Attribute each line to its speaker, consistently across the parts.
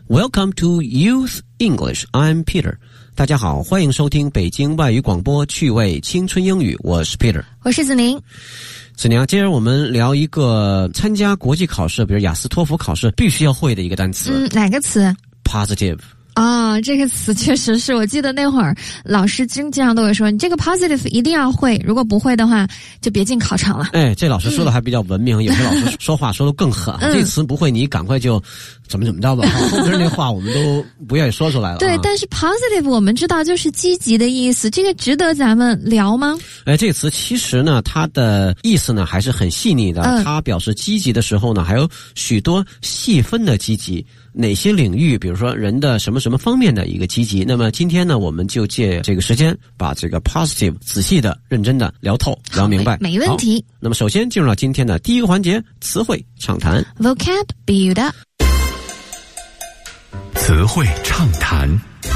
Speaker 1: Welcome to Youth English. I'm Peter. 大家好，欢迎收听北京外语广播趣味青春英语，我是 Peter，
Speaker 2: 我是子宁。
Speaker 1: 子宁，接着我们聊一个参加国际考试，比如雅思托福考试必须要会的一个单词。
Speaker 2: 哪个词？
Speaker 1: Positive。
Speaker 2: 这个词确实是我记得那会儿老师经常都会说，你这个 positive 一定要会，如果不会的话就别进考场了。
Speaker 1: 这老师说的还比较文明，有些老师说话说的更狠。这词不会你赶快就怎么着吧，后边那话我们都不愿意说出来了。
Speaker 2: 对，但是 positive 我们知道就是积极的意思，这个值得咱们聊吗？
Speaker 1: 这个词其实呢，它的意思呢还是很细腻的。它表示积极的时候呢，还有许多细分的积极。哪些领域，比如说人的什么什么方面的一个积极。那么今天呢，我们就借这个时间把这个 positive 仔细的认真的聊透聊明白。
Speaker 2: 没问题。
Speaker 1: 那么首先进入到今天的第一个环节，词汇畅谈
Speaker 2: Vocab Build Up。
Speaker 3: 词汇畅谈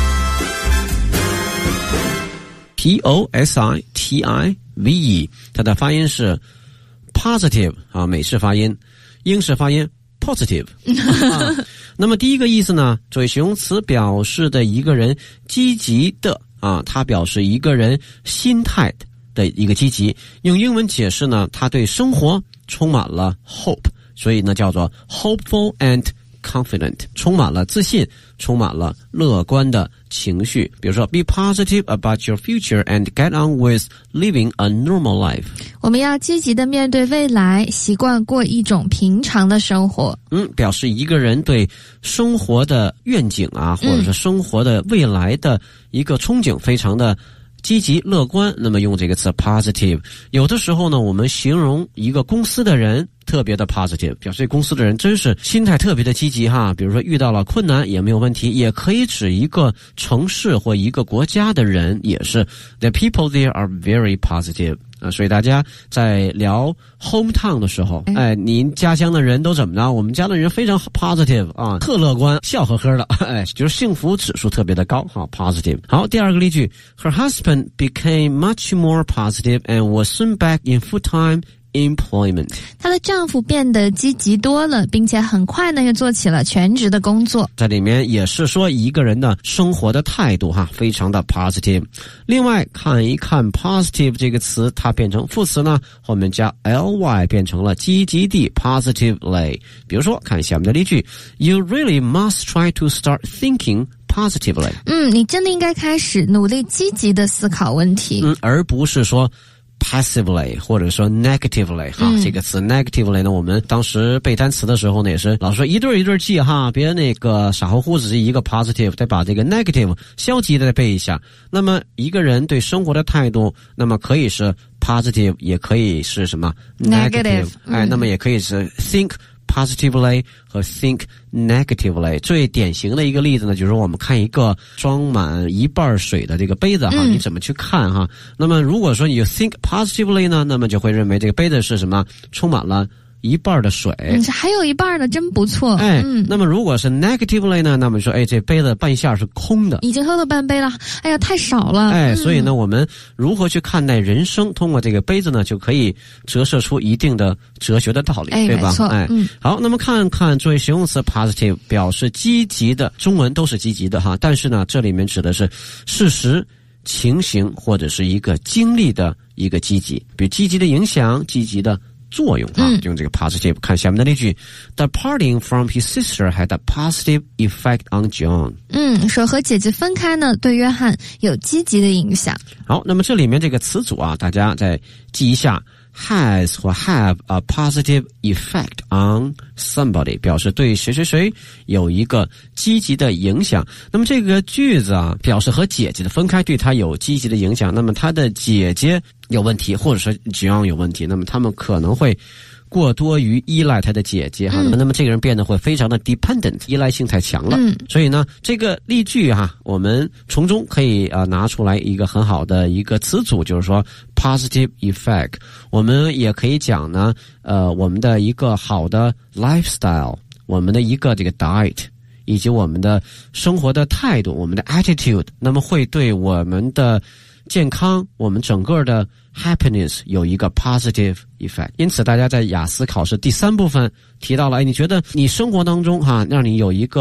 Speaker 1: Positive， 它的发音是 positive 美式发音，英式发音 positive 那么第一个意思呢，作为形容词表示的一个人积极的它表示一个人心态的一个积极。用英文解释呢，他对生活充满了 hope， 所以呢叫做 hopeful and confident， 充满了自信，充满了乐观的情绪。比如说 be positive about your future and get on with living a normal life。
Speaker 2: 我们要积极的面对未来，习惯过一种平常的生活。
Speaker 1: 表示一个人对生活的愿景或者是生活的未来的一个憧憬非常的积极乐观。那么用这个词 positive。 有的时候呢，我们形容一个公司的人特别的 positive， 表示公司的人真是心态特别的积极比如说遇到了困难也没有问题。也可以指一个城市或一个国家的人，也是 the people there are very positive。所以大家在聊 hometown 的时候，您家乡的人都怎么着？我们家的人非常 positive特乐观，笑呵呵的，就是幸福指数特别的高positive。 好，第二个例句 Her husband became much more positive and was soon back in full-time employment。
Speaker 2: 她的丈夫变得积极多了，并且很快呢又做起了全职的工作。
Speaker 1: 这里面也是说一个人的生活的态度非常的 positive。 另外看一看 positive 这个词，它变成副词呢，后面加 ly 变成了积极地 positively。 比如说看下面的例句 You really must try to start thinking positively。
Speaker 2: 你真的应该开始努力积极的思考问题，
Speaker 1: 而不是说passively 或者说 negatively 这个词 negatively 呢，我们当时背单词的时候呢，也是老师说一对一对记别那个傻乎乎只是一个 positive， 再把这个 negative 消极的再背一下。那么一个人对生活的态度，那么可以是 positive， 也可以是什么 negative， 那么也可以是 think positively 和 think negatively。 最典型的一个例子呢，就是我们看一个装满一半水的这个杯子你怎么去看那么如果说你 think positively 呢，那么就会认为这个杯子是什么，充满了一半的水，
Speaker 2: 还有一半的真不错。
Speaker 1: 那么如果是 negatively 呢，那么说这杯子半下是空的，
Speaker 2: 已经喝了半杯了，太少了。
Speaker 1: 所以呢，我们如何去看待人生，通过这个杯子呢，就可以折射出一定的哲学的道理，对吧？
Speaker 2: 没错。
Speaker 1: 好，那么看看作为形容词 positive 表示积极的，中文都是积极的但是呢，这里面指的是事实情形或者是一个经历的一个积极，比如积极的影响，积极的作用用这个 positive。 看下面的例句 The parting from his sister had a positive effect on John。
Speaker 2: 说和姐姐分开呢，对约翰有积极的影响。
Speaker 1: 好，那么这里面这个词组大家再记一下， has 或 have a positive effect on somebody， 表示对谁谁谁有一个积极的影响。那么这个句子表示和姐姐的分开对他有积极的影响，那么他的姐姐有问题，或者说 John 有问题，那么他们可能会过多于依赖他的姐姐那么这个人变得会非常的 dependent， 依赖性太强了。所以呢，这个例句我们从中可以拿出来一个很好的一个词组，就是说 positive effect。 我们也可以讲呢我们的一个好的 lifestyle， 我们的一个这个 diet， 以及我们的生活的态度，我们的 attitude， 那么会对我们的健康，我们整个的 happiness 有一个 positive effect。 因此大家在雅思考试第3部分提到了，你觉得你生活当中让你有一个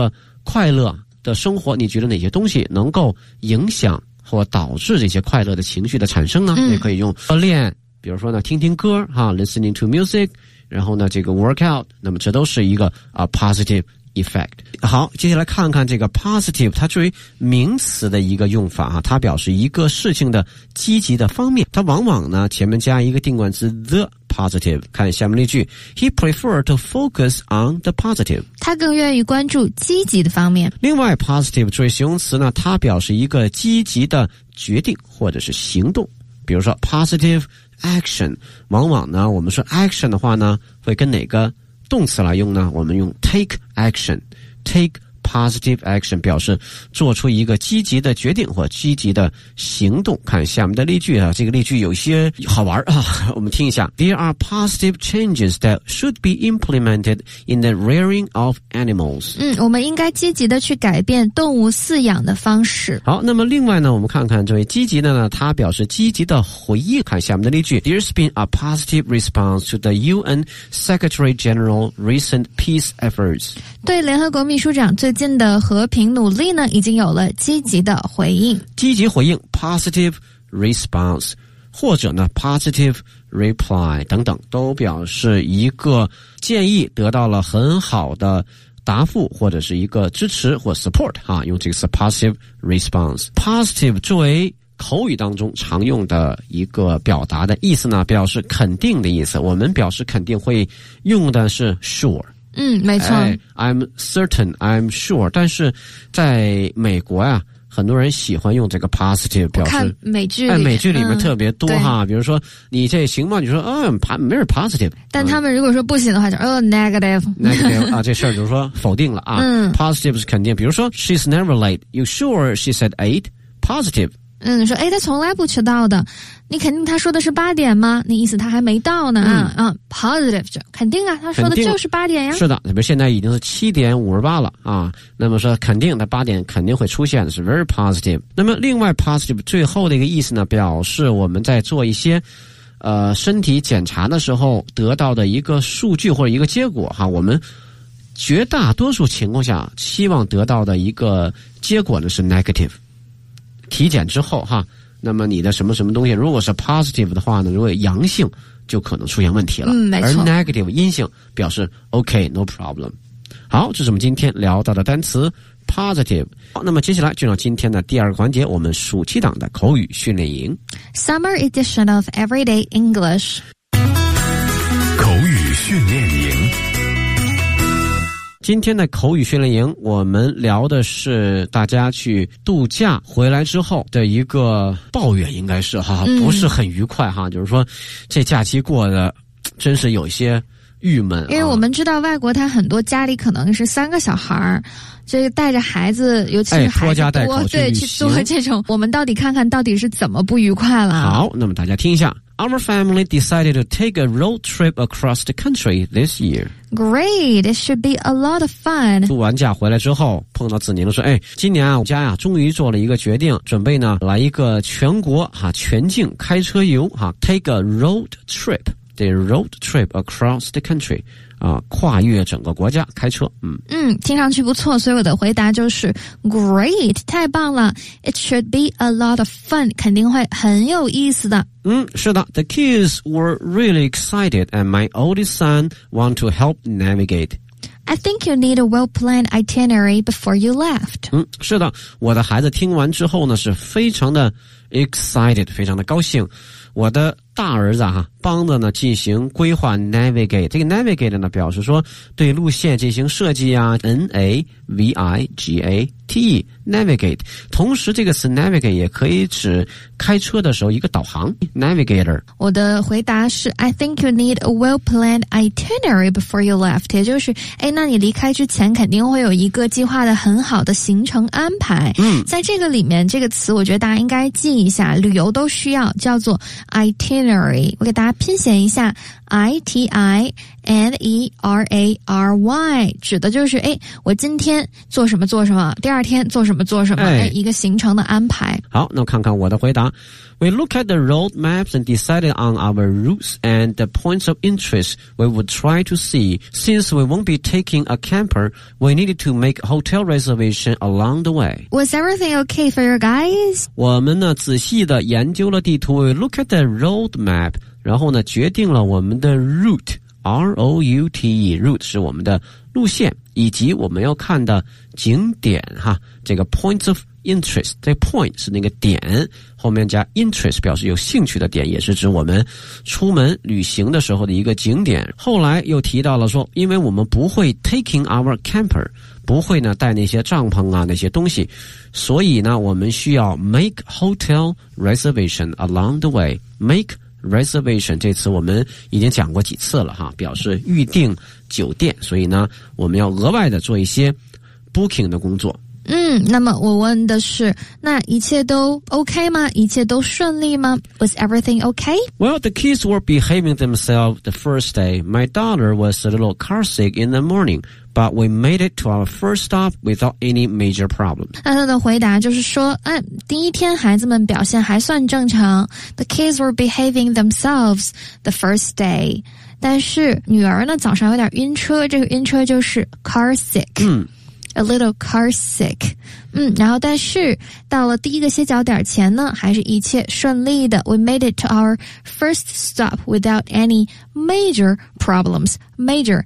Speaker 1: 快乐的生活，你觉得哪些东西能够影响或导致这些快乐的情绪的产生呢？也可以用练，比如说呢，听听歌哈 ，listening to music， 然后呢，这个 workout， 那么这都是一个positive effect。好，接下来看看这个 positive， 它作为名词的一个用法啊，它表示一个事情的积极的方面，它往往呢前面加一个定冠词 the positive。看下面那句 ，He preferred to focus on the positive。
Speaker 2: 他更愿意关注积极的方面。
Speaker 1: 另外 ，positive 作为形容词呢，它表示一个积极的决定或者是行动。比如说 positive action， 往往呢，我们说 action 的话呢，会跟哪个动词来用呢？我们用 take action，take positive action 表示做出一个积极的决定或积极的行动。看下面的例句啊，这个例句有些好玩啊，我们听一下。There are positive changes that should be implemented in the rearing of animals。
Speaker 2: 我们应该积极的去改变动物饲养的方式。
Speaker 1: 好，那么另外呢，我们看看这位积极的呢，它表示积极的回应。看下面的例句 ，There's been a positive response to the UN Secretary General recent peace efforts。
Speaker 2: 对联合国秘书长最近的和平努力呢，已经有了积极的回应。
Speaker 1: 积极回应 positive response， 或者呢 positive reply 等等，都表示一个建议得到了很好的答复，或者是一个支持或 support 啊，用这个 positive response。positive 作为口语当中常用的一个表达的意思呢，表示肯定的意思。我们表示肯定会用的是 sure。
Speaker 2: 没错。
Speaker 1: I'm certain, I'm sure。但是在美国啊，很多人喜欢用这个 positive 表示。
Speaker 2: 看美剧
Speaker 1: 里面特别多哈，比如说你这行吗？你说没人 positive。
Speaker 2: 但他们如果说不行的话，就negative
Speaker 1: 啊，这事儿就是说否定了啊。positive 是肯定，比如说 She's never late. You sure she said 8? Positive。
Speaker 2: 说他从来不迟到的，你肯定他说的是8点吗？那意思他还没到呢positive 肯定啊，他说的就是8点呀。
Speaker 1: 是的，比如现在已经是7点58了啊，那么说肯定他8点肯定会出现的，是 very positive。那么另外 positive 最后的一个意思呢，表示我们在做一些身体检查的时候得到的一个数据或者一个结果哈，我们绝大多数情况下期望得到的一个结果呢是 negative。体检之后哈，那么你的什么什么东西如果是 positive 的话呢，如果有阳性就可能出现问题了。
Speaker 2: 没错。
Speaker 1: 而 negative 阴性表示 OK no problem。好，这是我们今天聊到的单词 positive。好，那么接下来就让今天的第二个环节，我们暑期档的口语训练营
Speaker 2: Summer edition of Everyday English
Speaker 3: 口语训练营。
Speaker 1: 今天的口语训练营，我们聊的是大家去度假回来之后的一个抱怨，应该是哈，不是很愉快哈，就是说这假期过得真是有些郁闷。
Speaker 2: 因为我们知道外国他很多家里可能是3个小孩，这个带着孩子，尤其是孩子
Speaker 1: 拖家带口
Speaker 2: 对，去做这种，我们到底看看到底是怎么不愉快了。
Speaker 1: 好，那么大家听一下。Our family decided to take a road trip across the country this year.
Speaker 2: Great, it should be a lot of fun.
Speaker 1: 度完假回来之后，碰到子宁了，说：“今年啊，我家呀，终于做了一个决定，准备呢来一个全国全境开车游take a road trip. The road trip across the country. 跨越整个国家开车。
Speaker 2: 听上去不错，所以我的回答就是 Great， 太棒了。It should be a lot of fun， 肯定会很有意思的。
Speaker 1: 是的 The kids were really excited and my oldest son want to help navigate.
Speaker 2: I think you need a well-planned itinerary before you left.
Speaker 1: 是的，我的孩子听完之后呢，是非常的 excited， 非常的高兴。我的大儿子帮着呢进行规划 navigate。这个 navigate 呢表示说对路线进行设计navigate navigate。同时这个词 navigate 也可以指开车的时候一个导航 navigator。
Speaker 2: 我的回答是 I think you need a well-planned itinerary before you left， 也就是那你离开之前肯定会有一个计划的很好的行程安排。在这个里面这个词我觉得大家应该记一下，旅游都需要叫做 itinerary。我给大家拼写一下 itinerary。 N-E-R-A-R-Y 指的就是我今天做什么做什么，第二天做什么做什么，一个行程的安排。
Speaker 1: 好，那看看我的回答。We look at the road maps and decided on our routes and the points of interest we would try to see. Since we won't be taking a camper, we needed to make hotel reservation along the way.
Speaker 2: Was everything okay for your guys?
Speaker 1: 我们呢仔细的研究了地图 We look at the road map, 然后呢决定了我们的 route.R-O-U-T-E route 是我们的路线以及我们要看的景点哈，这个 points of interest 这 point 是那个点，后面加 interest 表示有兴趣的点，也是指我们出门旅行的时候的一个景点。后来又提到了说，因为我们不会 taking our camper 不会呢带那些帐篷啊那些东西，所以呢我们需要 make hotel reservation along the way. Make reservation 这词我们已经讲过几次了哈，表示预订酒店，所以呢我们要额外的做一些 booking 的工作。
Speaker 2: 那么我问的是，那一切都 OK 吗？一切都顺利吗？ Was everything okay?
Speaker 1: Well, the kids were behaving themselves the first day. My daughter was a little carsick in the morning, but we made it to our first stop without any major problem.
Speaker 2: 那他的回答就是说，第一天孩子们表现还算正常。The kids were behaving themselves the first day. 但是女儿呢早上有点晕车，这个晕车就是 car sick。A little car sick. 然后但是到了第一个歇脚点前呢，还是一切顺利的。We made it to our first stop without any major problems. Major,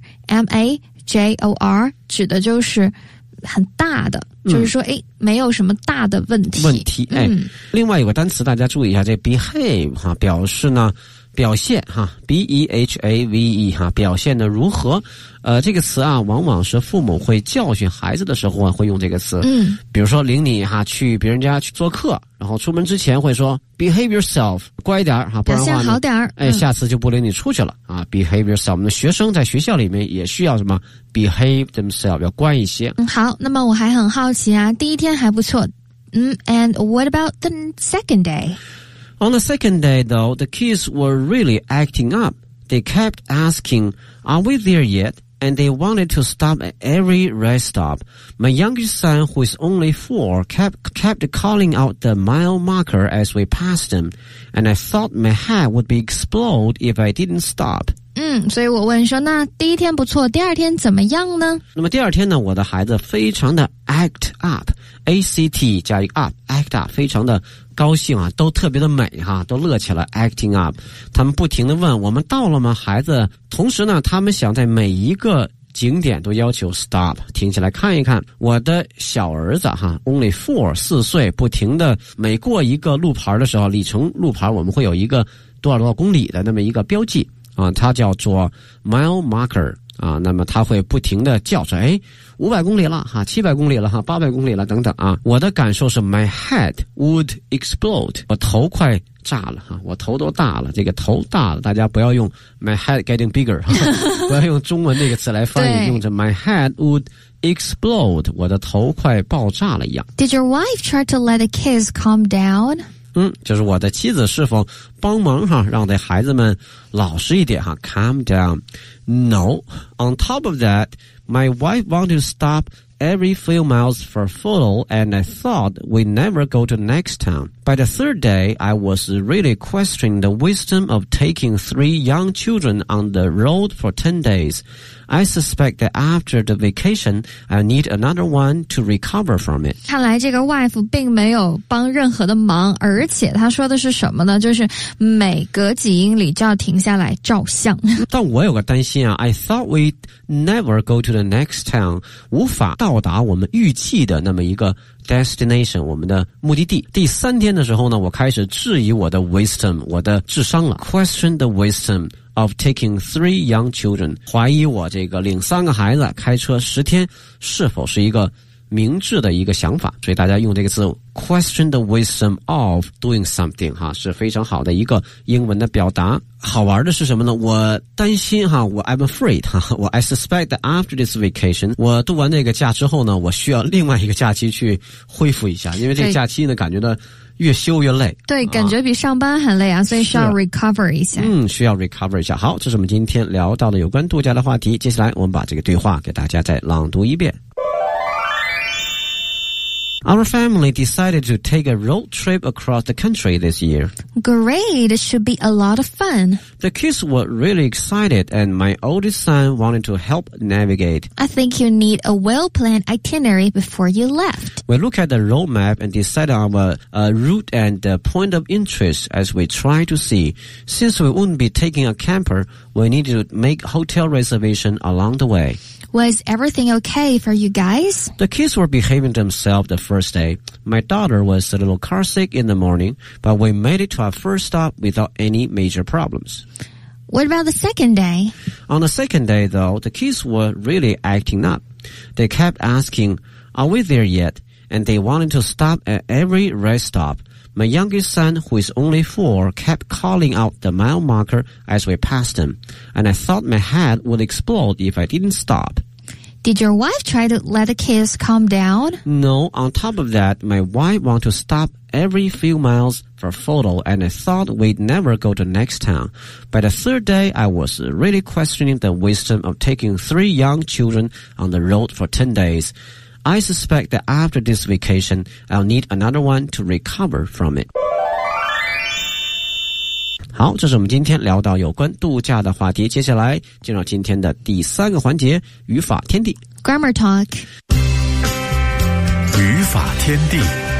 Speaker 2: M-A-J-O-R 指的就是很大的，就是说没有什么大的问题。
Speaker 1: 另外有个单词大家注意一下，这 behave 哈，表示呢表现哈 ，B-E-H-A-V-E 哈，表现的如何？这个词啊，往往是父母会教训孩子的时候会用这个词。比如说领你哈去别人家去做客，然后出门之前会说 behave yourself， 乖一点哈，不然的话呢，
Speaker 2: 表现好点
Speaker 1: 下次就不领你出去了啊。behave yourself， 我们的学生在学校里面也需要什么 behave themselves， 要乖一些。
Speaker 2: 好，那么我还很好奇啊，第一天还不错。And what about the second day?On the
Speaker 1: second day, though, the kids were really acting up. They kept asking, "Are we there yet?" And they wanted to stop at every rest stop. My youngest son, who is only 4, kept calling out the mile marker as we passed him, and I thought my head would be explode if I didn't stop.
Speaker 2: 所以我问说，那第一天不错，第二天怎么样呢？
Speaker 1: 那么第二天呢，我的孩子非常的 act up，A-C-T 加一个 up，act up， 非常的高兴啊，都特别的美哈，都乐起来 acting up。他们不停地问我们到了吗？孩子，同时呢，他们想在每一个景点都要求 stop， 停下来看一看。我的小儿子哈 ，only 4岁，不停的每过一个路牌的时候，里程路牌我们会有一个多少公里的那么一个标记。它叫做 mile marker 啊，那么它会不停地叫出来，500公里了哈，700公里了哈，800公里了等等啊。我的感受是 my head would explode， 我头快炸了哈，我头都大了，这个头大了，大家不要用 my head getting bigger， 不要用中文这个词来翻译，用着 my head would explode， 我的头快爆炸了一样。
Speaker 2: Did your wife try to let the kids calm down?
Speaker 1: 就是我的妻子是否帮忙哈，让这孩子们老实一点哈 ，calm down. No. On top of that, my wife wanted to stop every few miles for a photo, and I thought we'd never go to the next town. By the third day, I was really questioning the wisdom of taking 3 young children on the road for 10 days. I suspect that after the vacation, I'll need another one to recover from it.
Speaker 2: 看来这个 wife 并没有帮任何的忙，而且他说的是什么呢？就是每隔几英里就要停下来照相。
Speaker 1: 但我有个担心啊 I thought we'd never go to the next town. 无法到达我们预计的那么一个 destination， 我们的目的地。第3天的时候呢，我开始质疑我的 wisdom， 我的智商了 question the wisdom of taking 3 young children， 怀疑我这个领3个孩子开车10天是否是一个明智的一个想法，所以大家用这个字 question the wisdom of doing something 哈，是非常好的一个英文的表达。好玩的是什么呢？我担心哈，I'm afraid 哈，I suspect that after this vacation， 我度完这个假之后呢，我需要另外一个假期去恢复一下，因为这个假期呢，感觉到越修越累。
Speaker 2: 对，感觉比上班还累啊，所以需要 recover 一下。
Speaker 1: 需要 recover 一下。好，这是我们今天聊到的有关度假的话题。接下来我们把这个对话给大家再朗读一遍。Our family decided to take a road trip across the country this year.
Speaker 2: Great! It should be a lot of fun.
Speaker 1: The kids were really excited and my oldest son wanted to help navigate.
Speaker 2: I think you need a well-planned itinerary before you left.
Speaker 1: We looked at the road map and decided on a route and point of interest as we try to see. Since we wouldn't be taking a camper, we needed to make hotel reservation along the way.
Speaker 2: Was everything okay for you guys?
Speaker 1: The kids were behaving themselves the first day. My daughter was a little car sick in the morning, but we made it to our first stop without any major problems.
Speaker 2: What about the second day?
Speaker 1: On the second day, though, the kids were really acting up. They kept asking, "Are we there yet?" And they wanted to stop at every rest stop. My youngest son, who is only 4, kept calling out the mile marker as we passed him, and I thought my head would explode if I didn't stop.
Speaker 2: Did your wife try to let the kids calm down?
Speaker 1: No, on top of that, my wife wanted to stop every few miles for a photo, and I thought we'd never go to next town. By the third day, I was really questioning the wisdom of taking 3 young children on the road for 10 days. I suspect that after this vacation, I'll need another one to recover from it. 好，这是我们今天聊到有关度假的话题。接下来进入今天的第3个环节，语法天地
Speaker 2: Grammar Talk。
Speaker 3: 语法天地。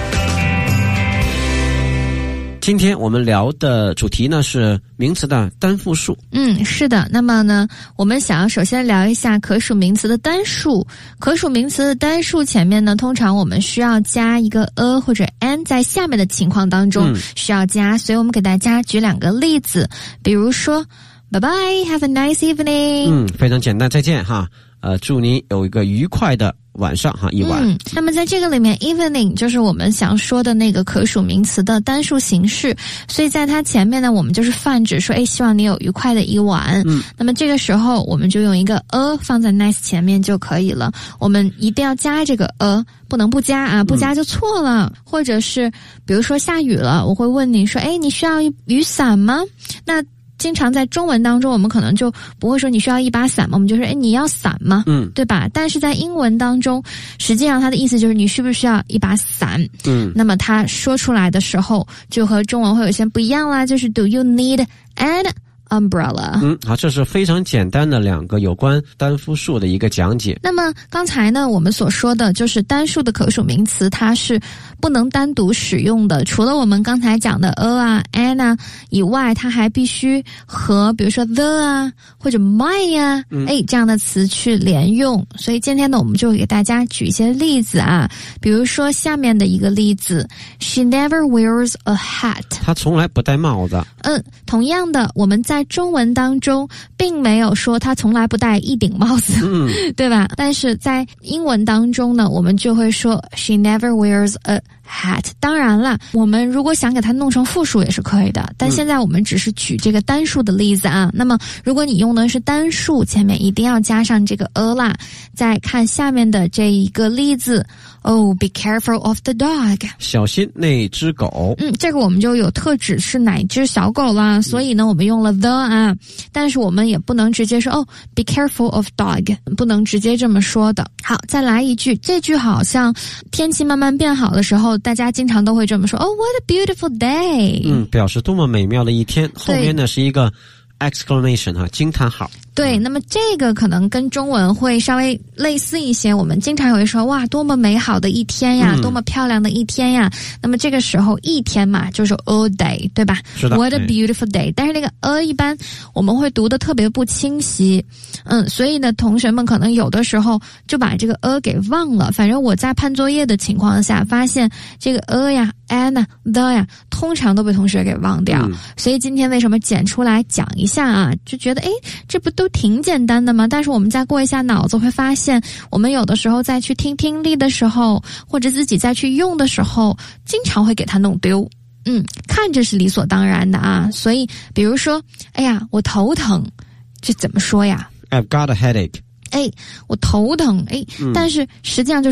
Speaker 1: 今天我们聊的主题呢是名词的单复数。
Speaker 2: 是的。那么呢，我们想要首先聊一下可数名词的单数。可数名词的单数前面呢，通常我们需要加一个 a 或者 n， 在下面的情况当中需要加，所以我们给大家举2个例子。比如说 Bye bye, have a nice evening。
Speaker 1: 非常简单，再见哈。祝你有一个愉快的晚上哈，一晚。
Speaker 2: 那么在这个里面 evening 就是我们想说的那个可数名词的单数形式，所以在它前面呢，我们就是泛指说希望你有愉快的一晚。那么这个时候我们就用一个 a 放在 nice 前面就可以了。我们一定要加这个 a， 不能不加啊，不加就错了。或者是比如说下雨了，我会问你说你需要雨伞吗？那经常在中文当中我们可能就不会说你需要一把伞吗，我们就说你要伞吗？对吧？但是在英文当中实际上它的意思就是你需不需要一把伞。那么它说出来的时候就和中文会有些不一样啦，就是 Do you need an umbrella？
Speaker 1: 好，这是非常简单的2个有关单复数的一个讲解。
Speaker 2: 那么刚才呢我们所说的就是单数的可数名词，它是不能单独使用的，除了我们刚才讲的 a 啊 an 啊以外，它还必须和比如说 the 啊或者 my 啊这样的词去连用。所以今天呢我们就给大家举一些例子啊，比如说下面的一个例子 She never wears a hat。
Speaker 1: 她从来不戴帽子。
Speaker 2: 同样的我们在中文当中并没有说她从来不戴一顶帽子，对吧？但是在英文当中呢，我们就会说 She never wears a hat。 当然了，我们如果想给它弄成复数也是可以的，但现在我们只是举这个单数的例子啊。那么如果你用的是单数，前面一定要加上这个 a 啦。再看下面的这一个例子be careful of the dog。
Speaker 1: 小心那只狗。
Speaker 2: 这个我们就有特指是哪只小狗啦，所以呢我们用了 the 啊，但是我们也不能直接说be careful of dog， 不能直接这么说的。好，再来一句，这句好像天气慢慢变好的时候大家经常都会这么说what a beautiful day。 表
Speaker 1: 示多么美妙的一天，后面呢是一个 exclamation 哈，惊叹号。
Speaker 2: 对，那么这个可能跟中文会稍微类似一些，我们经常会说哇多么美好的一天呀，多么漂亮的一天呀。那么这个时候一天嘛就是 a day， 对吧？
Speaker 1: 是的。
Speaker 2: What a beautiful day。 但是那个 a 一般我们会读得特别不清晰，所以呢同学们可能有的时候就把这个 a 给忘了。反正我在判作业的情况下发现这个 a 呀 an 啊 the 呀通常都被同学给忘掉，所以今天为什么剪出来讲一下啊，就觉得这不都挺简单的吗？但是我们再过一下脑子会发现，我们有的时候再去听听力的时候，或者自己再去用的时候，经常会给它弄丢。看着是理所当然的啊，所以比如说我头疼，这怎么说呀？
Speaker 1: I've got a headache。
Speaker 2: 我头疼但是实际上就是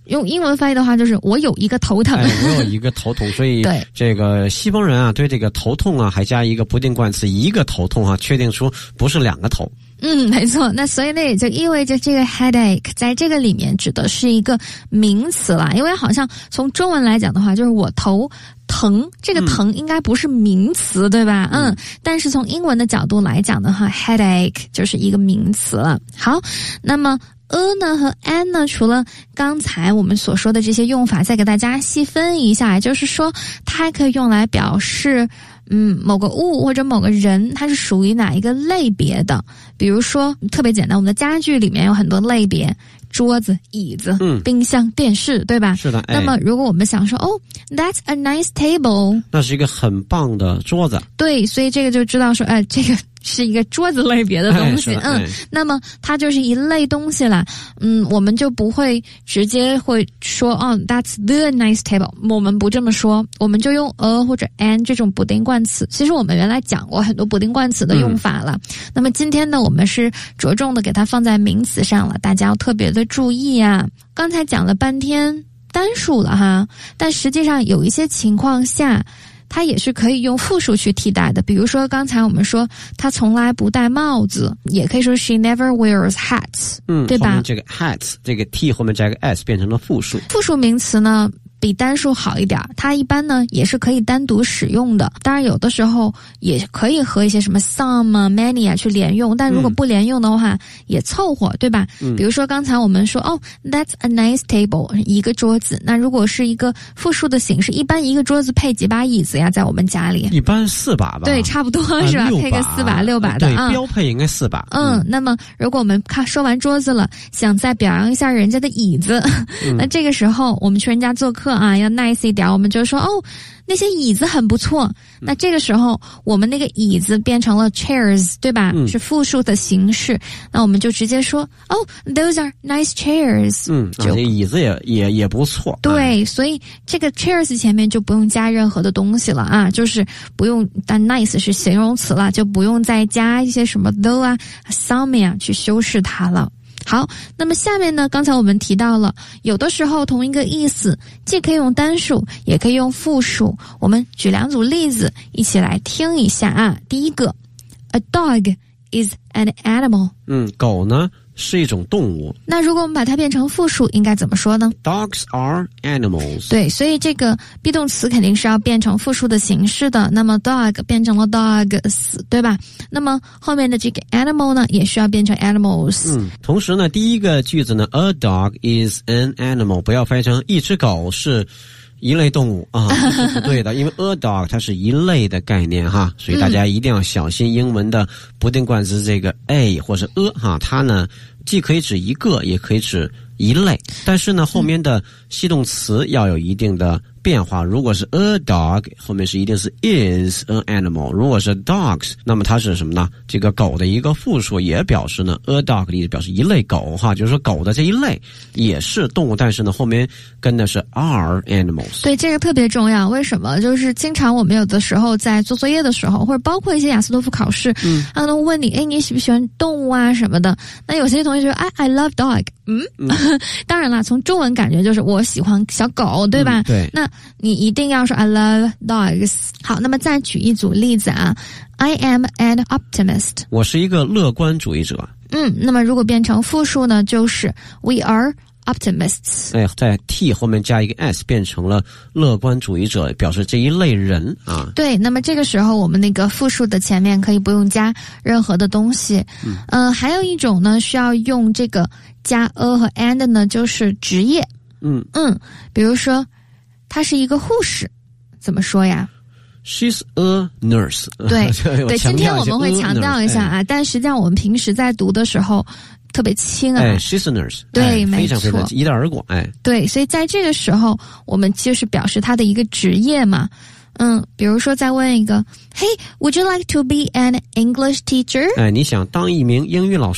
Speaker 2: 用英文翻译的话就是我有一个头疼。
Speaker 1: 我有一个头痛，所以
Speaker 2: 对
Speaker 1: 这个西方人啊，对这个头痛啊，还加一个不定冠词一个头痛啊，确定出不是两个头。
Speaker 2: 没错。那所以呢，也就意味着这个 headache 在这个里面指的是一个名词啦，因为好像从中文来讲的话，就是我头疼，这个疼应该不是名词，对吧？但是从英文的角度来讲的话 headache 就是一个名词了。好，那么呢和 an 呢，除了刚才我们所说的这些用法，再给大家细分一下，也就是说它还可以用来表示某个物或者某个人它是属于哪一个类别的。比如说特别简单，我们的家具里面有很多类别，桌子、椅子、冰箱、电视，对吧？
Speaker 1: 是的。
Speaker 2: 那么如果我们想说that's a nice table，
Speaker 1: 那是一个很棒的桌子。
Speaker 2: 对，所以这个就知道说这个是一个桌子类别的东西。那么它就是一类东西啦。我们就不会直接会说that's the nice table， 我们不这么说，我们就用 a 或者 an 这种不定冠词。其实我们原来讲过很多不定冠词的用法了。那么今天呢，我们是着重的给它放在名词上了，大家要特别的注意啊。刚才讲了半天单数了哈，但实际上有一些情况下它也是可以用复数去替代的。比如说刚才我们说他从来不戴帽子，也可以说 she never wears hats，对吧？
Speaker 1: 后面这个 hats 这个 t 后面加一个 s 变成了复数。
Speaker 2: 复数名词呢比单数好一点，它一般呢也是可以单独使用的。当然有的时候也可以和一些什么 some 啊 many 啊去连用，但如果不连用的话也凑合，对吧？比如说刚才我们说that's a nice table， 一个桌子。那如果是一个复数的形式，一般一个桌子配几把椅子呀？在我们家里一
Speaker 1: 般4把吧。
Speaker 2: 对，差不多是吧？配个4把6把的。
Speaker 1: 对，标配应该4把。
Speaker 2: 那么如果我们说完桌子了，想再表扬一下人家的椅子，那这个时候我们去人家做客要 nice 一点，我们就说那些椅子很不错。那这个时候我们那个椅子变成了 chairs， 对吧？是复数的形式。那我们就直接说those are nice chairs。
Speaker 1: 这椅子也不错。
Speaker 2: 对，所以这个 chairs 前面就不用加任何的东西了啊，就是不用，但 nice 是形容词了，就不用再加一些什么 though 啊 some 啊去修饰它了。好，那么下面呢，刚才我们提到了，有的时候同一个意思既可以用单数也可以用复数。我们举2组例子一起来听一下啊。第一个 A dog is an animal。
Speaker 1: 狗呢是一种动物。
Speaker 2: 那如果我们把它变成复数应该怎么说呢？
Speaker 1: Dogs are animals。
Speaker 2: 对，所以这个 be 动词肯定是要变成复数的形式的。那么 dog 变成了 dogs， 对吧？那么后面的这个 animal 呢也需要变成 animals。
Speaker 1: 同时呢，第一个句子呢 A dog is an animal 不要翻译成一只狗是一类动物啊，这是不对的，因为 a dog 它是一类的概念哈，所以大家一定要小心英文的不定冠词这个 a 或是 a 哈，它呢既可以指一个，也可以指一类，但是呢后面的系动词要有一定的变化。如果是 a dog 后面是一定是 is an animal， 如果是 dogs 那么它是什么呢？这个狗的一个复数，也表示呢 a dog 的意思表示一类狗哈，就是说狗的这一类也是动物，但是呢后面跟的是 are animals。
Speaker 2: 对，这个特别重要。为什么？就是经常我们有的时候在做作业的时候，或者包括一些雅思托福考试，他们问你你喜不喜欢动物啊什么的，那有些同学说I love dog。当然了，从中文感觉就是我喜欢小狗，对吧？
Speaker 1: 对。
Speaker 2: 那你一定要说 I love dogs。 好，那么再举一组例子啊。I am an optimist。
Speaker 1: 我是一个乐观主义者。
Speaker 2: 那么如果变成复数呢，就是 We are optimists。
Speaker 1: 在 t 后面加一个 s 变成了乐观主义者，表示这一类人啊。
Speaker 2: 对，那么这个时候我们那个复数的前面可以不用加任何的东西。还有一种呢需要用这个加 a 和 and 呢，就是职业。比如说他是一个护士，怎么说呀？
Speaker 1: She's a nurse。
Speaker 2: 对对，今天我们会强调一下啊，但实际上我们平时在读的时候特别轻啊。
Speaker 1: she's a nurse。
Speaker 2: 对，没错，
Speaker 1: 非常非常一带而过。
Speaker 2: 对，所以在这个时候我们就是表示他的一个职业嘛。比如说再问一个 Hey, would you like to be an English teacher？
Speaker 1: 你想当一名英语老师吗？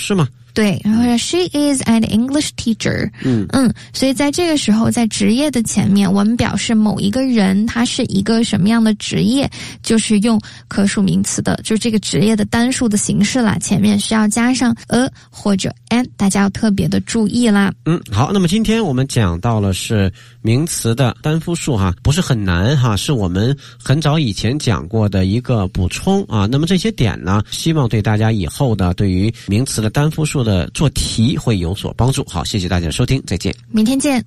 Speaker 2: 对，然后 she is an English teacher。所以在这个时候，在职业的前面，我们表示某一个人他是一个什么样的职业，就是用可数名词的，就这个职业的单数的形式啦，前面需要加上 a 或者 an， 大家要特别的注意啦。
Speaker 1: 好，那么今天我们讲到了是名词的单复数哈，不是很难哈，是我们很早以前讲过的一个补充啊。那么这些点呢，希望对大家以后的对于名词的单复数的做题会有所帮助。好，谢谢大家的收听，再见，
Speaker 2: 明天见。